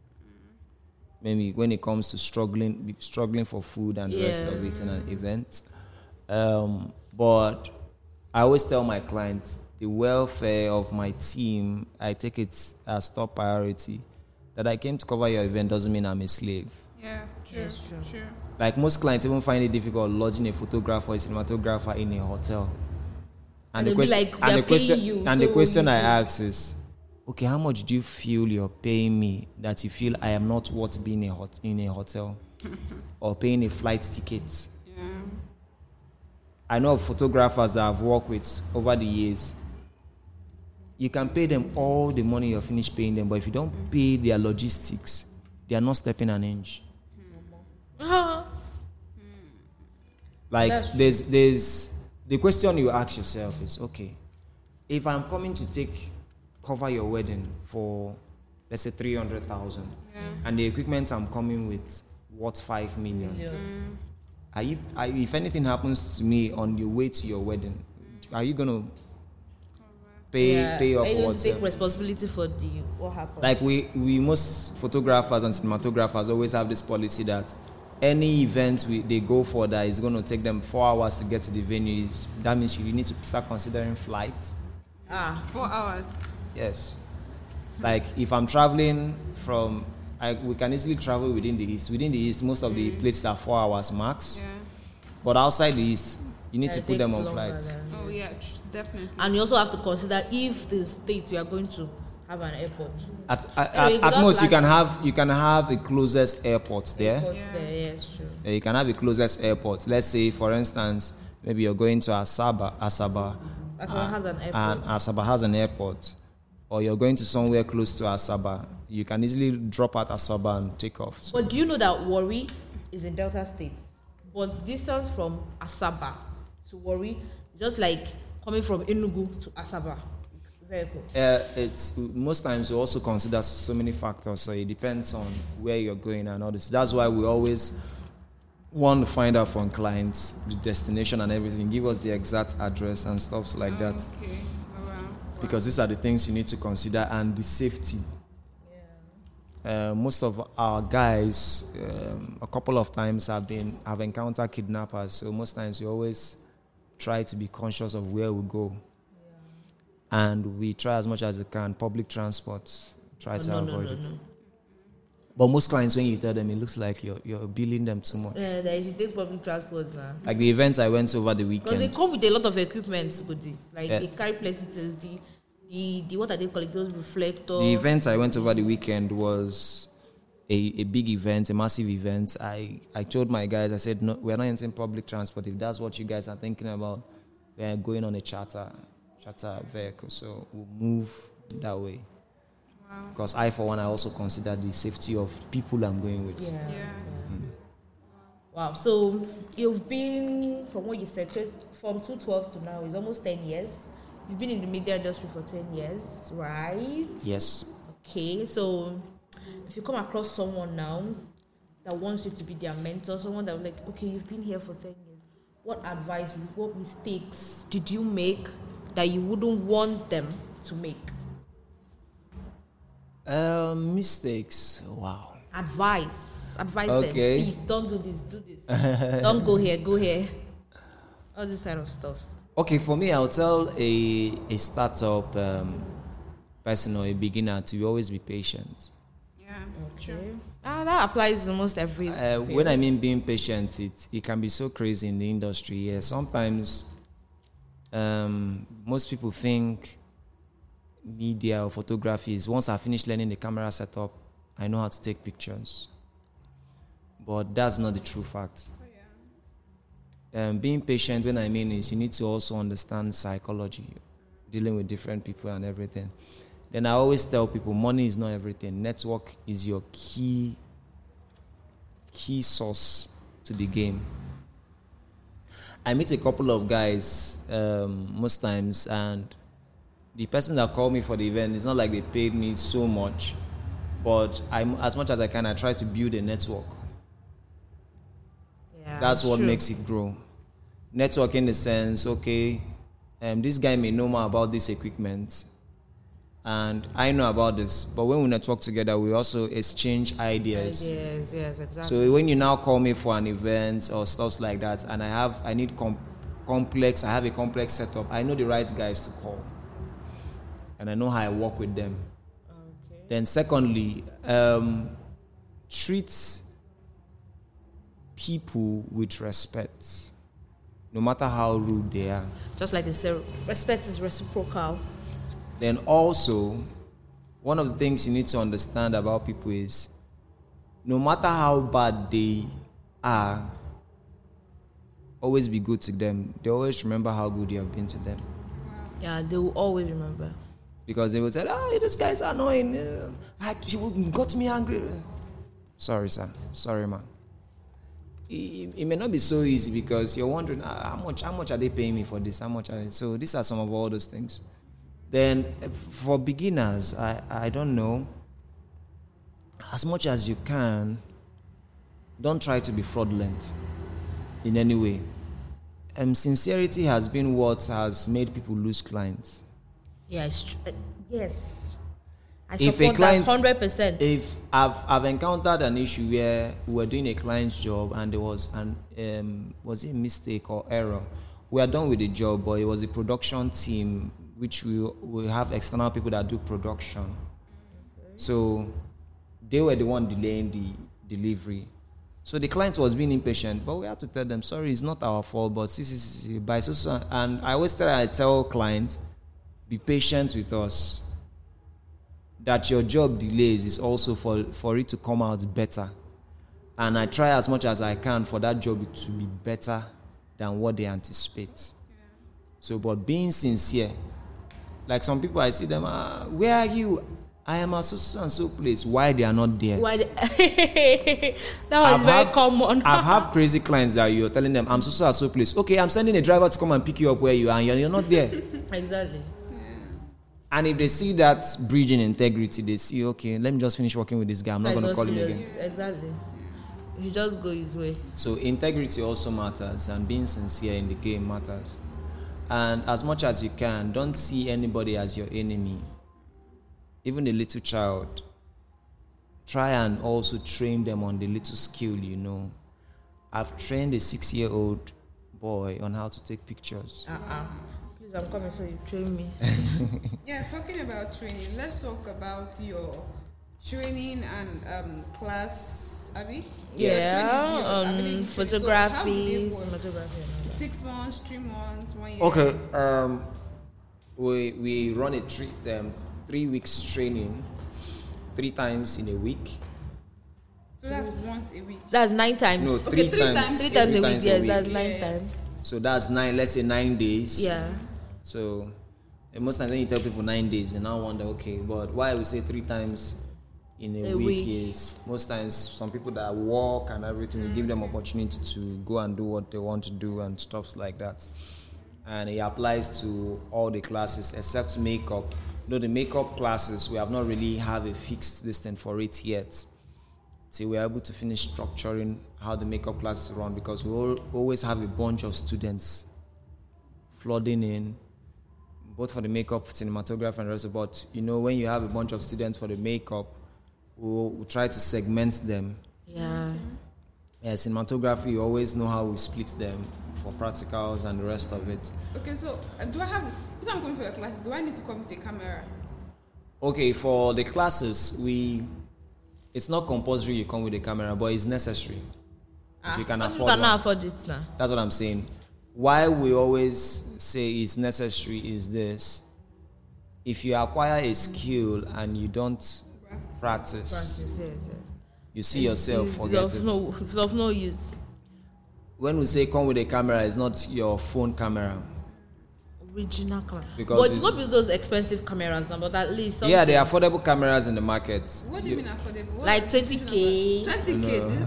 Maybe when it comes to struggling, struggling for food and the rest of it in an event. Um, but I always tell my clients, the welfare of my team, I take it as top priority. That I came to cover your event doesn't mean I'm a slave. Yeah, true, That's true. true. Like most clients even find it difficult lodging a photographer or a cinematographer in a hotel. And the they'll be question, like, and "We the are question, paying you, and the so question you I should-" ask is, okay, how much do you feel you're paying me that you feel I am not worth being a hot, in a hotel or paying a flight ticket? Yeah. I know of photographers that I've worked with over the years. You can pay them all the money you're finished paying them, but if you don't pay their logistics, they are not stepping an inch. Like That's true. there's there's the question you ask yourself is, okay, if I'm coming to take cover your wedding for let's say three hundred thousand, Yeah. and the equipment I'm coming with worth five million. Yeah. Are you, are, if anything happens to me on your way to your wedding, are you gonna pay yeah. pay off. Are you going what to take responsibility for the what happened? Like we we most photographers and cinematographers always have this policy that any event we, they go for that is going to take them four hours to get to the venues. That means you need to start considering flights. Ah, four hours. Yes. Like if I'm traveling from, I, we can easily travel within the east. Within the east, most of the places are four hours max. Yeah. But outside the east, you need Yeah, to it put them takes on longer flights. than- Oh yeah, tr- definitely. And you also have to consider if the state you are going to have an airport. At, at, Anyway, at, at just most, you like- can have you can have a closest airport there. Airport Yeah. there, yes, true. Uh, You can have a closest airport. Let's say, for instance, maybe you're going to Asaba, Asaba, Asaba has an airport. and Asaba has an airport, or you're going to somewhere close to Asaba. You can easily drop at Asaba and take off. So, But do you know that Warri is in Delta State? But distance from Asaba to Warri, just like coming from Enugu to Asaba. Very cool. uh, it's most times we also consider so many factors. So it depends on where you're going and all this. That's why we always want to find out from clients the destination and everything. Give us the exact address and stuff like that. Okay. Oh, wow. Because these are the things you need to consider, and the safety. Uh, most of our guys, um, a couple of times have been have encountered kidnappers. So most times we always try to be conscious of where we go, yeah. and we try as much as we can. Public transport, try Oh, to no, no, avoid no, it. no. But most clients, when you tell them, it looks like you're you're billing them too much. Yeah, they should take public transport now. Like the events I went to over the Because they weekend. come with a lot of equipment, goodie. Like Yeah. they carry plenty things. The, the, the what are they calling those reflectors? The event I went over the weekend was a, a big event, a massive event. I, I told my guys, I said, no, we're not using public transport. If that's what you guys are thinking about, we're going on a charter, charter vehicle. So we'll move that way. Wow. Because I, for one, I also consider the safety of people I'm going with. Yeah. Yeah. Mm. Wow. So you've been, from what you said, from two twelve to now, it's almost ten years. You've been in the media industry for ten years, right? Yes. Okay. So if you come across someone now that wants you to be their mentor, someone that was like, okay, you've been here for ten years, what advice, what mistakes did you make that you wouldn't want them to make? Um, mistakes. Wow. Advice. Advise Okay. them. See, don't do this, do this. Don't go here, go here. All this kind of stuff. Okay, for me, I'll tell a, a startup um, person or a beginner to always be patient. Yeah. Okay. Ah, that applies to almost every. Uh, field. when I mean being patient, it, it can be so crazy in the industry. Yeah, sometimes um, most people think media or photography is once I finish learning the camera setup, I know how to take pictures. But that's not the true fact. Um, being patient, when I mean is you need to also understand psychology, dealing with different people and everything. Then I always tell people, money is not everything. Network is your key, key source to the game. I meet a couple of guys um, most times, and the person that called me for the event, it's not like they paid me so much, but I'm, as much as I can, I try to build a network. Yeah, That's what true. makes it grow. Network in the sense, okay, um, this guy may know more about this equipment, and I know about this. But when we network together, we also exchange ideas. Yes, yes, exactly. So when you now call me for an event or stuff like that, and I have, I need com- complex, I have a complex setup, I know the right guys to call, and I know how I work with them. Okay. Then secondly, um, treat people with respect, no matter how rude they are. Just like they say, respect is reciprocal. Then also, one of the things you need to understand about people is, no matter how bad they are, always be good to them. They always remember how good you have been to them. Yeah, they will always remember. Because they will say, oh, this guy's annoying. Uh, you got me angry. Sorry, sir. Sorry, man. It, it may not be so easy because you're wondering, ah, how much how much are they paying me for this? How much are they? So these are some of all those things. Then for beginners, I, I don't know. As much as you can, don't try to be fraudulent in any way. Um, sincerity has been what has made people lose clients. Yes, uh, yes. I If support a client, that one hundred percent. If I've I've encountered an issue where we were doing a client's job and there was an um, was it a mistake or error? We are done with the job, but it was a production team, which we we have external people that do production. Okay. So they were the one delaying the delivery. So the client was being impatient, but we had to tell them, sorry, it's not our fault, but this is by so. And I always tell I tell clients, be patient with us. That your job delays is also for, for it to come out better. And I try as much as I can for that job to be better than what they anticipate. Yeah. So, but being sincere, like some people I see them, ah, where are you? I am at so and so place. Why they are not there? Why? They that was very have, common. I've had crazy clients that you're telling them, I'm so and so place. Okay, I'm sending a driver to come and pick you up where you are, and you're, you're not there. Exactly. And if they see that bridging integrity, they see, okay, let me just finish working with this guy. I'm not going to call serious. him again. Exactly. He just go his way. So integrity also matters, and being sincere in the game matters. And as much as you can, don't see anybody as your enemy. Even a little child, try and also train them on the little skill you know. I've trained a six-year-old boy on how to take pictures. Uh-uh. I'm coming, so you train me. Yeah, talking about training, let's talk about your training and um, class, Abby. Yeah, um, photography, so cinematography. Six months, three months, one year. Okay, um, we we run a three um, three weeks training, three times in a week. So that's once a week. That's nine times. No, three, okay, three times. times. Three times three a times week. Yes, a week. that's nine yeah. times. So that's nine. Let's say nine days. Yeah. So, and most times when you tell people nine days, they now wonder, okay, but why we say three times in a, a week, week is most times some people that work and everything, we give them opportunity to go and do what they want to do and stuff like that. And it applies to all the classes except makeup. Though the makeup classes, we have not really have a fixed distance for it yet. Till we're able to finish structuring how the makeup classes run, because we always have a bunch of students flooding in, both for the makeup, cinematography, and the rest. But you know, when you have a bunch of students for the makeup, we'll, we'll try to segment them. Yeah. Yeah, cinematography, you always know how we split them for practicals and the rest of it. Okay, so uh, do I have, if I'm going for your classes, do I need to come with a camera? Okay, for the classes, we, it's not compulsory you come with a camera, but it's necessary. Ah, if you can but afford you cannot one. afford it now. That's what I'm saying. Why we always say it's necessary is this: if you acquire a skill and you don't practice, Practice, yes, yes. you see yourself it's, forget it's of it. No, it's of no use. When we say come with a camera, it's not your phone camera. Original camera. Because but it's it- not with those expensive cameras now, but at least something. Yeah, there are affordable cameras in the market. What do you, you mean affordable? What like twenty K. twenty K. There's a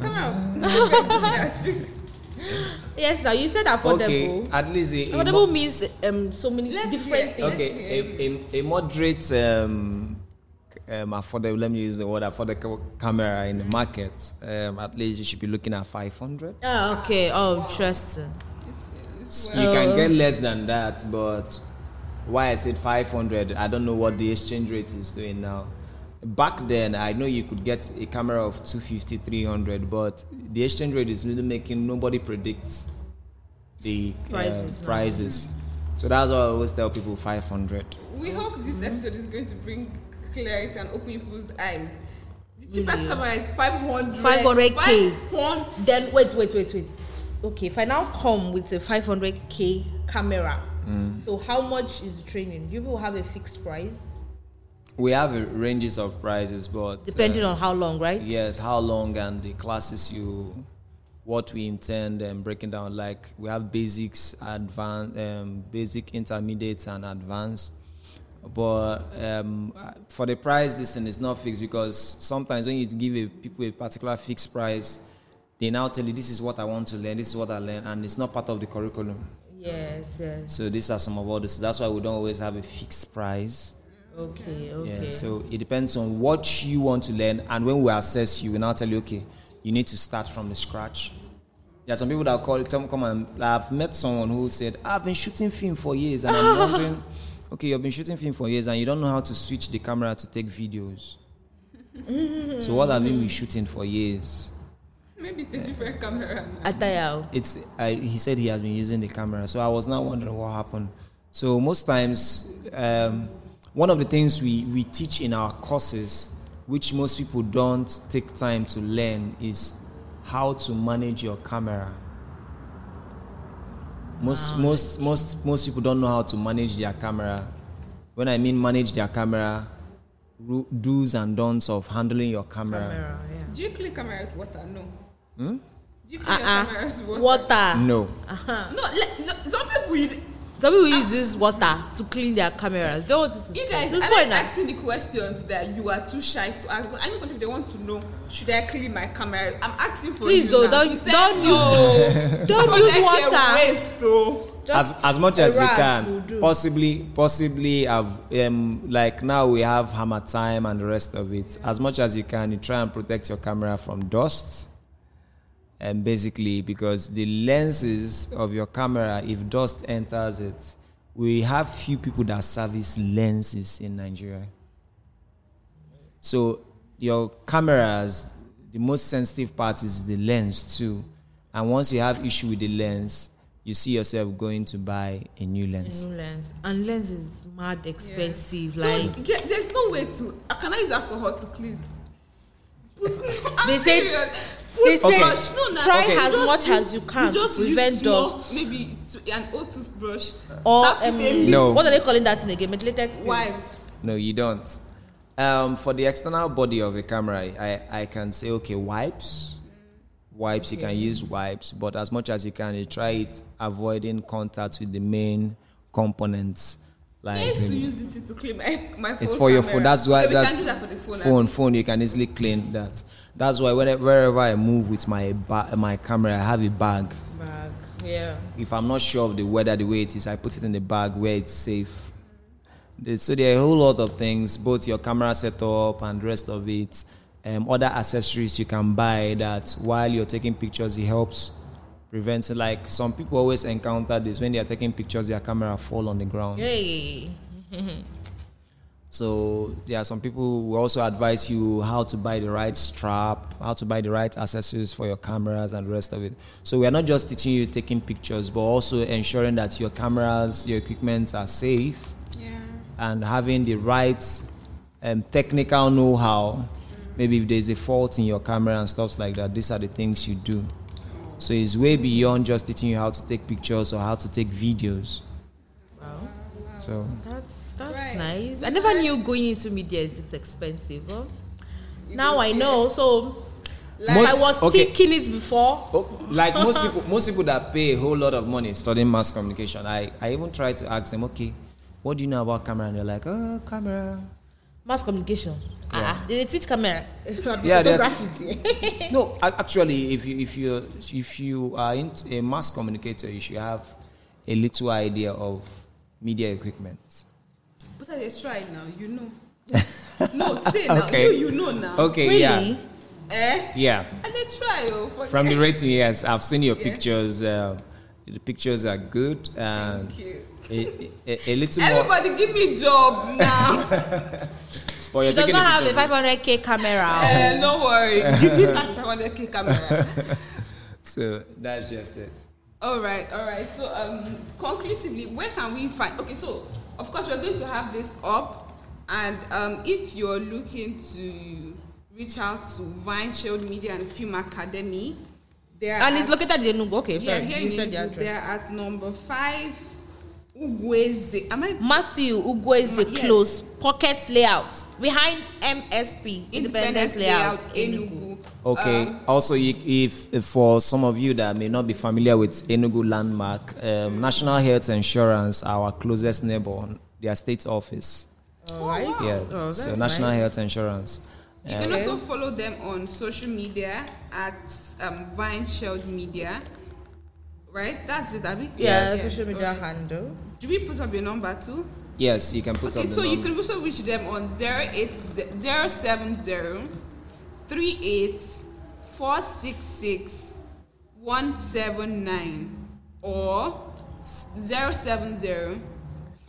camera of Yes, now you said affordable. Okay, at least a, a Affordable mo- means um so many Let's different hear- things. okay, a, a, a moderate um, um, affordable. Let me use the word affordable camera in the market. Um, at least you should be looking at five hundred. Ah, okay. Oh, interesting. You can get less than that, but why I said five hundred, I don't know what the exchange rate is doing now. Back then, I know you could get a camera of two fifty, three hundred, but the exchange rate is really making nobody predicts the uh, Prices, prices. So that's why I always tell people five hundred. We hope this episode is going to bring clarity and open people's eyes. The cheapest Really? camera is five hundred. five hundred K. One. Then wait, wait, wait, wait. Okay, if I now come with a five hundred K camera, Mm. so how much is the training? Do you people have a fixed price? We have a ranges of prices, but Depending uh, on how long, right? yes, how long and the classes you, what we intend and breaking down. Like we have basics, advanced, um, basic, intermediate, and advanced. But um, for the price, this thing is not fixed, because sometimes when you give a, people a particular fixed price, they now tell you this is what I want to learn, this is what I learn, and it's not part of the curriculum. Yes, yes. So these are some of all this. That's why we don't always have a fixed price. Okay, okay. Yeah, so it depends on what you want to learn, and when we assess you, we now tell you, okay, you need to start from the scratch. There are some people that call, tell me, come and I've met someone who said, I've been shooting film for years, and I'm wondering, okay, you've been shooting film for years and you don't know how to switch the camera to take videos. So what have you been shooting for years? Maybe it's a different camera now. Atayao. It's I, he said he has been using the camera, so I was now wondering what happened. So most times, um, one of the things we, we teach in our courses, which most people don't take time to learn, is how to manage your camera. Most wow. most most most people don't know how to manage their camera. When I mean manage their camera, do's and don'ts of handling your camera. camera yeah. Do you clean camera with water? No. Hmm? Do you clean uh-uh. your camera with water? Water. No. Uh-huh. No, like, some people use some people use this water to clean their cameras. They want to. You guys, I like asking the questions that you are too shy to ask. I know some people they want to know, should I clean my camera? I'm asking for Please you. Please don't don't, don't use no. don't use water. Waste, though. As, as much as you can, possibly, possibly have um, like now we have hammer time and the rest of it. As much as you can, you try and protect your camera from dust. And basically, because the lenses of your camera, if dust enters it, we have few people that service lenses in Nigeria. So your cameras, the most sensitive part is the lens too. And once you have issue with the lens, you see yourself going to buy a new lens. A new lens. And lens is mad expensive. Yeah. Like so yeah, there's no way to. Can I use alcohol to clean? They say, they say okay. no, try okay. as much use, as you can you just to prevent dust. Maybe an old toothbrush. Or um, no. What are they calling that in again? Methylated wipes. No, you don't. Um, for the external body of a camera, I, I can say, okay, wipes. Wipes, you can use wipes, but as much as you can, you try it avoiding contact with the main components. Like I used to use this thing to clean my, my phone. It's for your phone. That's why okay, that's we can do that for the phone. Phone, phone. You can easily clean that. That's why whenever, wherever I move with my ba- my camera, I have a bag. Bag, yeah. If I'm not sure of the weather, the way it is, I put it in the bag where it's safe. So there are a whole lot of things, both your camera setup and the rest of it. Um, other accessories you can buy that while you're taking pictures, it helps prevent. Like some people always encounter this when they are taking pictures, their camera fall on the ground. Hey. So there are some people who also advise you how to buy the right strap, how to buy the right accessories for your cameras and the rest of it. So we are not just teaching you taking pictures, but also ensuring that your cameras, your equipment are safe, yeah. and having the right um, technical know-how. Maybe if there's a fault in your camera and stuff like that, these are the things you do. So it's way beyond just teaching you how to take pictures or how to take videos. Wow. So that's that's right. nice. I never knew going into media is expensive. But now I know. So like most, I was okay. thinking it before. Oh, like most people, most people that pay a whole lot of money studying mass communication, I, I even try to ask them, okay, what do you know about camera? And they're like, oh, camera. Mass communication. Yeah. Ah, did they teach camera? Yeah, no. Actually, if you if you if you are into a mass communicator, you should have a little idea of media equipment. But I just try now. You know. No, say now. Okay. You you know now. Okay. Really? Yeah. Eh? Yeah. And they try. Oh, from the rating, yes, I've seen your yeah. pictures. Uh, the pictures are good. And thank you. A, a, a little Everybody more. give me job now. But you're she does taking not have a five hundred k camera. Uh, no worry. Give me start five hundred k camera. So that's just it. All right, all right. So um, conclusively, where can we find? Okay, so of course we're going to have this up, and um, if you're looking to reach out to Vine Shield Media and Film Academy, they are and it's located in Enugu. Okay, sorry, yeah, you said the Enugu, address. they are at number five. Ugweze. Am I Matthew Ugweze Ma- yes. Close, Pocket Layout, behind M S P, Independence, Independence Layout, Enugu. Okay. Um, also, if, if for some of you that may not be familiar with Enugu Landmark, um, National Health Insurance, our closest neighbor, their state office. All right. Oh, wow. Yes. Oh, so National nice. Health Insurance. You um, can also follow them on social media at um, Vine Shield Media. Right? That's it, Abby? Yeah, yes. social media okay. handle. Do we put up your number too? Yes, you can put okay, up the so number. you can also reach them on zero eight zero seven zero three eight four six six one seven nine or zero seven zero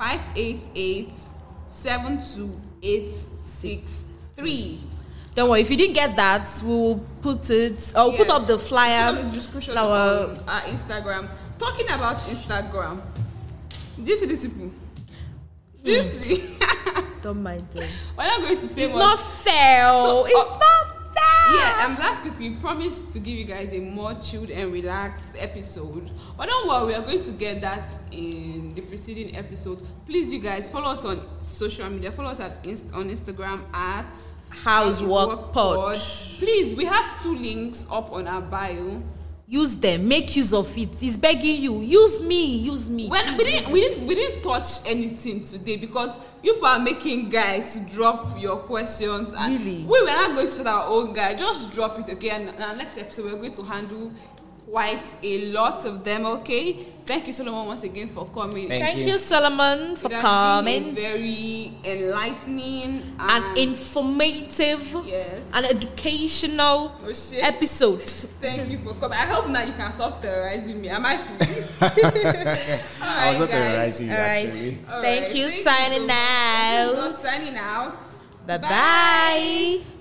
five eight eight, seven two eight six three. Don't worry, if you didn't get that, we'll put it. I'll yes. put up the flyer. The description on our Instagram. Talking about Instagram, do you see these people? Do you hmm. see? Don't mind them. We're not going to say it's much. not fair. So, it's uh, not fair. Yeah, and last week we promised to give you guys a more chilled and relaxed episode. But don't worry, we are going to get that in the preceding episode. Please, you guys, follow us on social media. Follow us at inst- on Instagram at House Work Pod. Please, we have two links up on our bio. Use them. Make use of it. He's begging you. Use me. Use me. When we didn't, we didn't, we didn't touch anything today because you are making guys to drop your questions. And really? We were not going to set our own guy. Just drop it, okay? And in our next episode, we're going to handle quite a lot of them, okay? Thank you, Solomon, once again for coming. Thank, Thank you. you, Solomon, for it has coming. Been very enlightening and, and informative, yes, and educational oh, episode. Thank you for coming. I hope now you can stop terrorizing me. Am I free? I was not terrorizing you, actually. All Thank right. you. Thank signing you so out. So signing out. Bye bye.